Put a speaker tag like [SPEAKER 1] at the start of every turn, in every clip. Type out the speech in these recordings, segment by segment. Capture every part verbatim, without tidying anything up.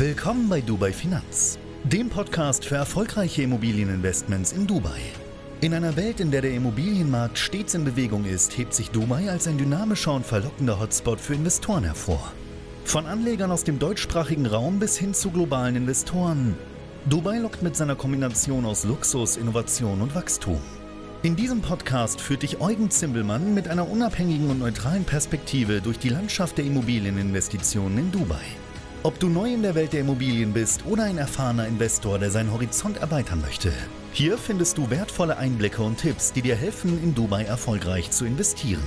[SPEAKER 1] Willkommen bei Dubai Finanz, dem Podcast für erfolgreiche Immobilieninvestments in Dubai. In einer Welt, in der der Immobilienmarkt stets in Bewegung ist, hebt sich Dubai als ein dynamischer und verlockender Hotspot für Investoren hervor. Von Anlegern aus dem deutschsprachigen Raum bis hin zu globalen Investoren. Dubai lockt mit seiner Kombination aus Luxus, Innovation und Wachstum. In diesem Podcast führt dich Eugen Zimbelmann mit einer unabhängigen und neutralen Perspektive durch die Landschaft der Immobilieninvestitionen in Dubai. Ob du neu in der Welt der Immobilien bist oder ein erfahrener Investor, der seinen Horizont erweitern möchte, hier findest du wertvolle Einblicke und Tipps, die dir helfen, in Dubai erfolgreich zu investieren.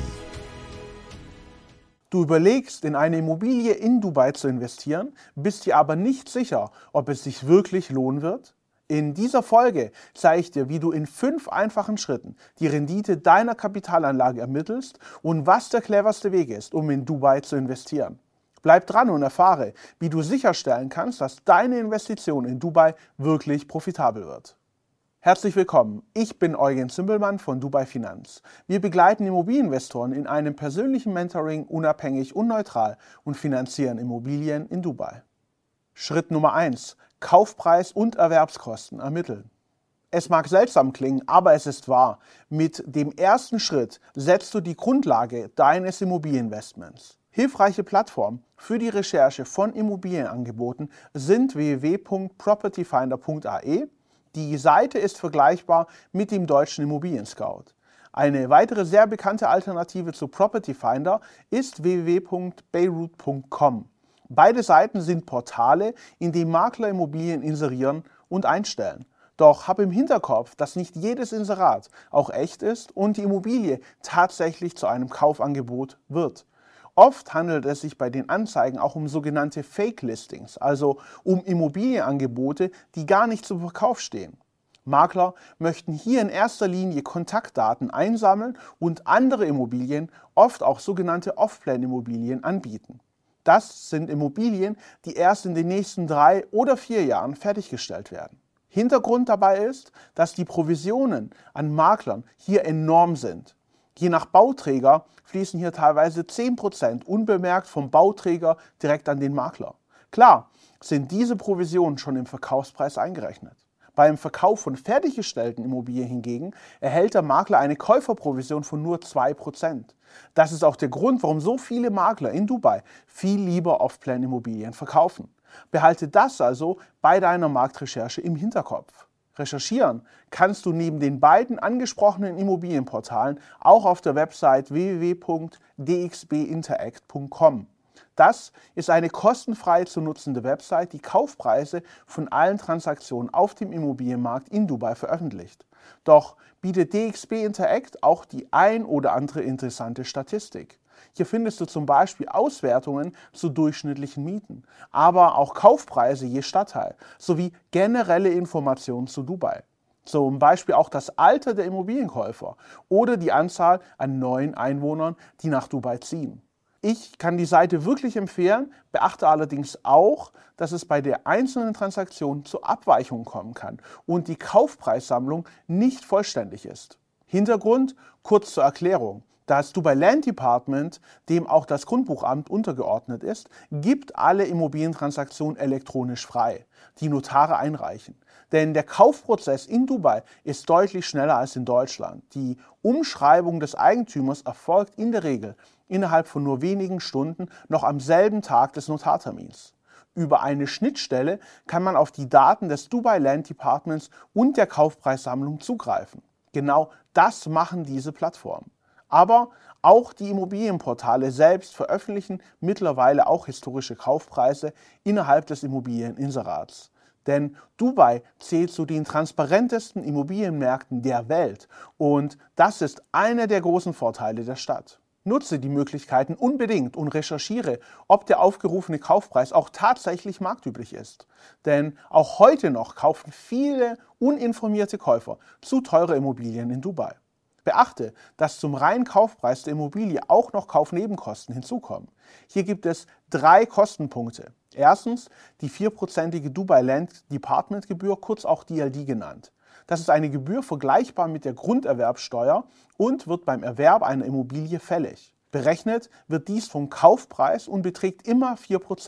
[SPEAKER 2] Du überlegst, in eine Immobilie in Dubai zu investieren, bist dir aber nicht sicher, ob es sich wirklich lohnen wird? In dieser Folge zeige ich dir, wie du in fünf einfachen Schritten die Rendite deiner Kapitalanlage ermittelst und was der cleverste Weg ist, um in Dubai zu investieren. Bleib dran und erfahre, wie du sicherstellen kannst, dass deine Investition in Dubai wirklich profitabel wird. Herzlich willkommen, ich bin Eugen Zimbelmann von Dubai Finanz. Wir begleiten Immobilieninvestoren in einem persönlichen Mentoring unabhängig und neutral und finanzieren Immobilien in Dubai. Schritt Nummer eins. Kaufpreis und Erwerbskosten ermitteln. Es mag seltsam klingen, aber es ist wahr. Mit dem ersten Schritt setzt du die Grundlage deines Immobilieninvestments. Hilfreiche Plattformen für die Recherche von Immobilienangeboten sind w w w punkt property finder punkt a e. Die Seite ist vergleichbar mit dem deutschen Immobilien-Scout. Eine weitere sehr bekannte Alternative zu Property Finder ist w w w punkt beirut punkt com. Beide Seiten sind Portale, in denen Makler Immobilien inserieren und einstellen. Doch hab im Hinterkopf, dass nicht jedes Inserat auch echt ist und die Immobilie tatsächlich zu einem Kaufangebot wird. Oft handelt es sich bei den Anzeigen auch um sogenannte Fake-Listings, also um Immobilienangebote, die gar nicht zum Verkauf stehen. Makler möchten hier in erster Linie Kontaktdaten einsammeln und andere Immobilien, oft auch sogenannte Off-Plan-Immobilien, anbieten. Das sind Immobilien, die erst in den nächsten drei oder vier Jahren fertiggestellt werden. Hintergrund dabei ist, dass die Provisionen an Maklern hier enorm sind. Je nach Bauträger fließen hier teilweise zehn Prozent unbemerkt vom Bauträger direkt an den Makler. Klar sind diese Provisionen schon im Verkaufspreis eingerechnet. Beim Verkauf von fertiggestellten Immobilien hingegen erhält der Makler eine Käuferprovision von nur zwei Prozent. Das ist auch der Grund, warum so viele Makler in Dubai viel lieber Off-Plan-Immobilien verkaufen. Behalte das also bei deiner Marktrecherche im Hinterkopf. Recherchieren kannst du neben den beiden angesprochenen Immobilienportalen auch auf der Website w w w punkt d x b interact punkt com. Das ist eine kostenfrei zu nutzende Website, die Kaufpreise von allen Transaktionen auf dem Immobilienmarkt in Dubai veröffentlicht. Doch bietet D X B Interact auch die ein oder andere interessante Statistik. Hier findest du zum Beispiel Auswertungen zu durchschnittlichen Mieten, aber auch Kaufpreise je Stadtteil sowie generelle Informationen zu Dubai. Zum Beispiel auch das Alter der Immobilienkäufer oder die Anzahl an neuen Einwohnern, die nach Dubai ziehen. Ich kann die Seite wirklich empfehlen, beachte allerdings auch, dass es bei der einzelnen Transaktion zu Abweichungen kommen kann und die Kaufpreissammlung nicht vollständig ist. Hintergrund kurz zur Erklärung. Das Dubai Land Department, dem auch das Grundbuchamt untergeordnet ist, gibt alle Immobilientransaktionen elektronisch frei, die Notare einreichen. Denn der Kaufprozess in Dubai ist deutlich schneller als in Deutschland. Die Umschreibung des Eigentümers erfolgt in der Regel innerhalb von nur wenigen Stunden noch am selben Tag des Notartermins. Über eine Schnittstelle kann man auf die Daten des Dubai Land Departments und der Kaufpreissammlung zugreifen. Genau das machen diese Plattformen. Aber auch die Immobilienportale selbst veröffentlichen mittlerweile auch historische Kaufpreise innerhalb des Immobilieninserats. Denn Dubai zählt zu den transparentesten Immobilienmärkten der Welt und das ist einer der großen Vorteile der Stadt. Nutze die Möglichkeiten unbedingt und recherchiere, ob der aufgerufene Kaufpreis auch tatsächlich marktüblich ist. Denn auch heute noch kaufen viele uninformierte Käufer zu teure Immobilien in Dubai. Beachte, dass zum reinen Kaufpreis der Immobilie auch noch Kaufnebenkosten hinzukommen. Hier gibt es drei Kostenpunkte. Erstens die vierprozentige Dubai Land Department Gebühr, kurz auch D L D genannt. Das ist eine Gebühr vergleichbar mit der Grunderwerbsteuer und wird beim Erwerb einer Immobilie fällig. Berechnet wird dies vom Kaufpreis und beträgt immer vier Prozent.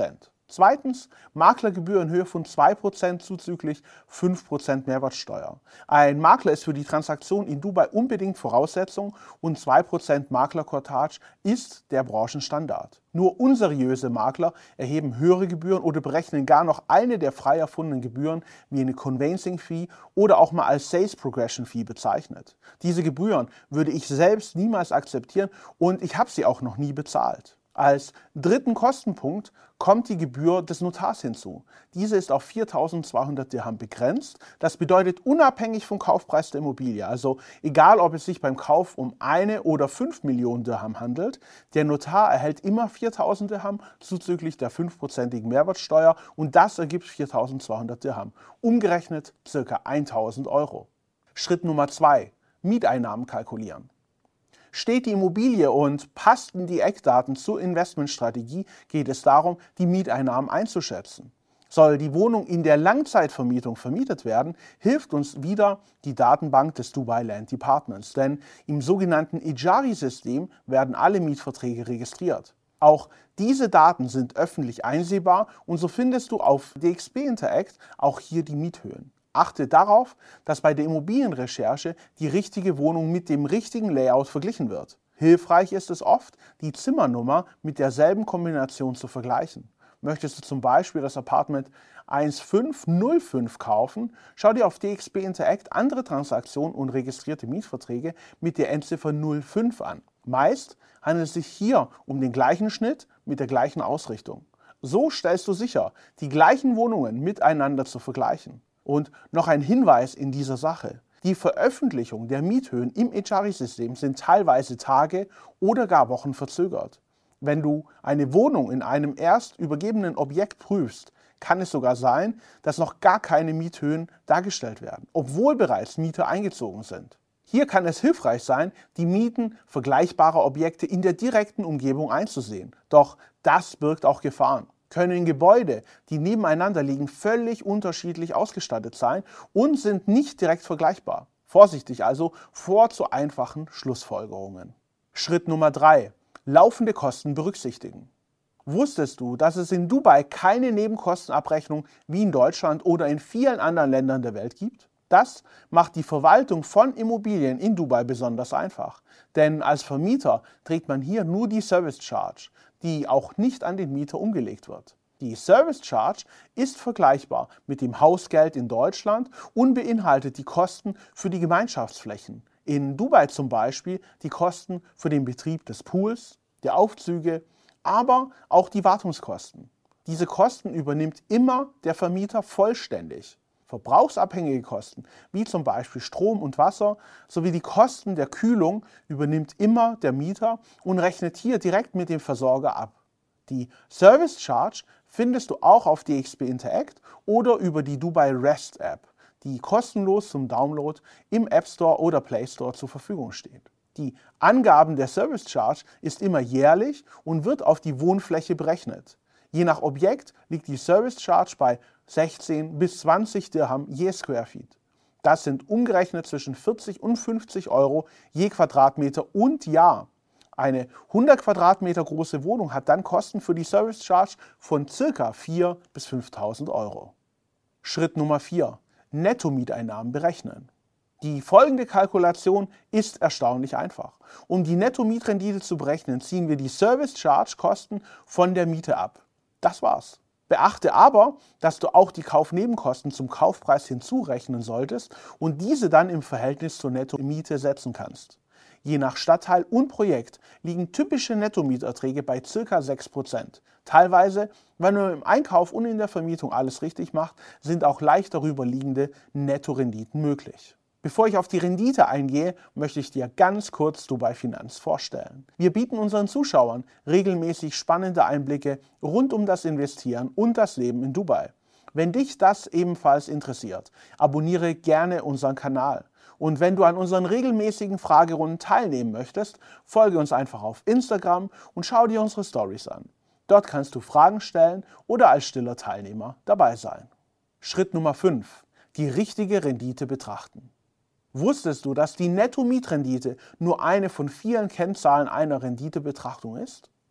[SPEAKER 2] Zweitens, Maklergebühr in Höhe von zwei Prozent zuzüglich fünf Prozent Mehrwertsteuer. Ein Makler ist für die Transaktion in Dubai unbedingt Voraussetzung und zwei Prozent Maklerkortage ist der Branchenstandard. Nur unseriöse Makler erheben höhere Gebühren oder berechnen gar noch eine der frei erfundenen Gebühren wie eine Conveyancing Fee oder auch mal als Sales Progression Fee bezeichnet. Diese Gebühren würde ich selbst niemals akzeptieren und ich habe sie auch noch nie bezahlt. Als dritten Kostenpunkt kommt die Gebühr des Notars hinzu. Diese ist auf viertausendzweihundert Dirham begrenzt. Das bedeutet unabhängig vom Kaufpreis der Immobilie, also egal ob es sich beim Kauf um eine oder fünf Millionen Dirham handelt, der Notar erhält immer viertausend Dirham zuzüglich der fünfprozentigen Mehrwertsteuer und das ergibt viertausendzweihundert Dirham, umgerechnet ca. tausend Euro. Schritt Nummer zwei: Mieteinnahmen kalkulieren. Steht die Immobilie und passten die Eckdaten zur Investmentstrategie, geht es darum, die Mieteinnahmen einzuschätzen. Soll die Wohnung in der Langzeitvermietung vermietet werden, hilft uns wieder die Datenbank des Dubai Land Departments, denn im sogenannten Ejari-System werden alle Mietverträge registriert. Auch diese Daten sind öffentlich einsehbar und so findest du auf D X B Interact auch hier die Miethöhen. Achte darauf, dass bei der Immobilienrecherche die richtige Wohnung mit dem richtigen Layout verglichen wird. Hilfreich ist es oft, die Zimmernummer mit derselben Kombination zu vergleichen. Möchtest du zum Beispiel das Apartment eins fünf null fünf kaufen, schau dir auf D X B Interact andere Transaktionen und registrierte Mietverträge mit der Endziffer null fünf an. Meist handelt es sich hier um den gleichen Schnitt mit der gleichen Ausrichtung. So stellst du sicher, die gleichen Wohnungen miteinander zu vergleichen. Und noch ein Hinweis in dieser Sache: Die Veröffentlichung der Miethöhen im Ejari-System sind teilweise Tage oder gar Wochen verzögert. Wenn du eine Wohnung in einem erst übergebenen Objekt prüfst, kann es sogar sein, dass noch gar keine Miethöhen dargestellt werden, obwohl bereits Mieter eingezogen sind. Hier kann es hilfreich sein, die Mieten vergleichbarer Objekte in der direkten Umgebung einzusehen. Doch das birgt auch Gefahren. Können Gebäude, die nebeneinander liegen, völlig unterschiedlich ausgestattet sein und sind nicht direkt vergleichbar. Vorsichtig also vor zu einfachen Schlussfolgerungen. Schritt Nummer drei: Laufende Kosten berücksichtigen. Wusstest du, dass es in Dubai keine Nebenkostenabrechnung wie in Deutschland oder in vielen anderen Ländern der Welt gibt? Das macht die Verwaltung von Immobilien in Dubai besonders einfach. Denn als Vermieter trägt man hier nur die Service Charge, die auch nicht an den Mieter umgelegt wird. Die Service Charge ist vergleichbar mit dem Hausgeld in Deutschland und beinhaltet die Kosten für die Gemeinschaftsflächen. In Dubai zum Beispiel die Kosten für den Betrieb des Pools, der Aufzüge, aber auch die Wartungskosten. Diese Kosten übernimmt immer der Vermieter vollständig. Verbrauchsabhängige Kosten, wie zum Beispiel Strom und Wasser, sowie die Kosten der Kühlung übernimmt immer der Mieter und rechnet hier direkt mit dem Versorger ab. Die Service Charge findest du auch auf D X B Interact oder über die Dubai Rest App, die kostenlos zum Download im App Store oder Play Store zur Verfügung steht. Die Angaben der Service Charge ist immer jährlich und wird auf die Wohnfläche berechnet. Je nach Objekt liegt die Service Charge bei sechzehn bis zwanzig Dirham je Square Feet. Das sind umgerechnet zwischen vierzig und fünfzig Euro je Quadratmeter und Jahr. Eine hundert Quadratmeter große Wohnung hat dann Kosten für die Service Charge von ca. viertausend bis fünftausend Euro. Schritt Nummer vier: Netto-Mieteinnahmen berechnen. Die folgende Kalkulation ist erstaunlich einfach. Um die Netto-Mietrendite zu berechnen, ziehen wir die Service Charge Kosten von der Miete ab. Das war's. Beachte aber, dass du auch die Kaufnebenkosten zum Kaufpreis hinzurechnen solltest und diese dann im Verhältnis zur Netto-Miete setzen kannst. Je nach Stadtteil und Projekt liegen typische Nettomieterträge bei ca. sechs Prozent. Teilweise, wenn man im Einkauf und in der Vermietung alles richtig macht, sind auch leicht darüber liegende Nettorenditen möglich. Bevor ich auf die Rendite eingehe, möchte ich dir ganz kurz Dubai Finanz vorstellen. Wir bieten unseren Zuschauern regelmäßig spannende Einblicke rund um das Investieren und das Leben in Dubai. Wenn dich das ebenfalls interessiert, abonniere gerne unseren Kanal. Und wenn du an unseren regelmäßigen Fragerunden teilnehmen möchtest, folge uns einfach auf Instagram und schau dir unsere Stories an. Dort kannst du Fragen stellen oder als stiller Teilnehmer dabei sein. Schritt Nummer fünf: Die richtige Rendite betrachten. Wusstest du, dass die Netto-Mietrendite nur eine von vielen Kennzahlen einer Renditebetrachtung ist?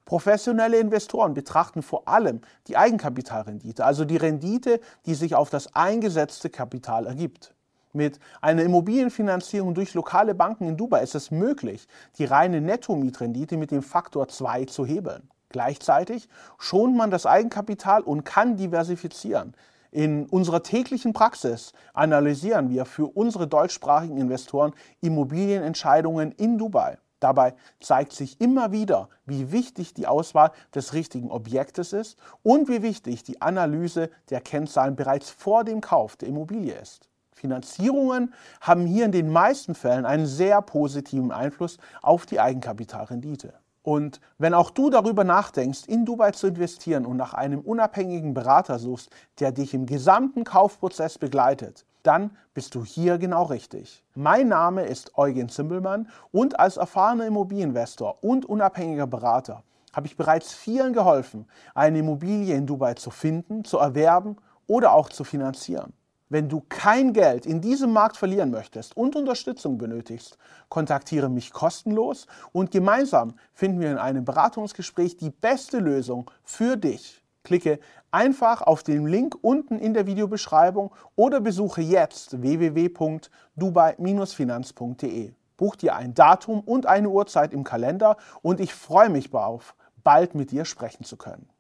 [SPEAKER 2] Professionelle Investoren betrachten vor allem die Eigenkapitalrendite, also die Rendite, die sich auf das eingesetzte Kapital ergibt. Mit einer Immobilienfinanzierung durch lokale Banken in Dubai ist es möglich, die reine Nettomietrendite mit dem Faktor zwei zu hebeln. Gleichzeitig schont man das Eigenkapital und kann diversifizieren. In unserer täglichen Praxis analysieren wir für unsere deutschsprachigen Investoren Immobilienentscheidungen in Dubai. Dabei zeigt sich immer wieder, wie wichtig die Auswahl des richtigen Objektes ist und wie wichtig die Analyse der Kennzahlen bereits vor dem Kauf der Immobilie ist. Finanzierungen haben hier in den meisten Fällen einen sehr positiven Einfluss auf die Eigenkapitalrendite. Und wenn auch du darüber nachdenkst, in Dubai zu investieren und nach einem unabhängigen Berater suchst, der dich im gesamten Kaufprozess begleitet, dann bist du hier genau richtig. Mein Name ist Eugen Zimbelmann und als erfahrener Immobilieninvestor und unabhängiger Berater habe ich bereits vielen geholfen, eine Immobilie in Dubai zu finden, zu erwerben oder auch zu finanzieren. Wenn du kein Geld in diesem Markt verlieren möchtest und Unterstützung benötigst, kontaktiere mich kostenlos und gemeinsam finden wir in einem Beratungsgespräch die beste Lösung für dich. Klicke einfach auf den Link unten in der Videobeschreibung oder besuche jetzt w w w punkt dubai Bindestrich finanz punkt de. Buch dir ein Datum und eine Uhrzeit im Kalender und ich freue mich darauf, bald mit dir sprechen zu können.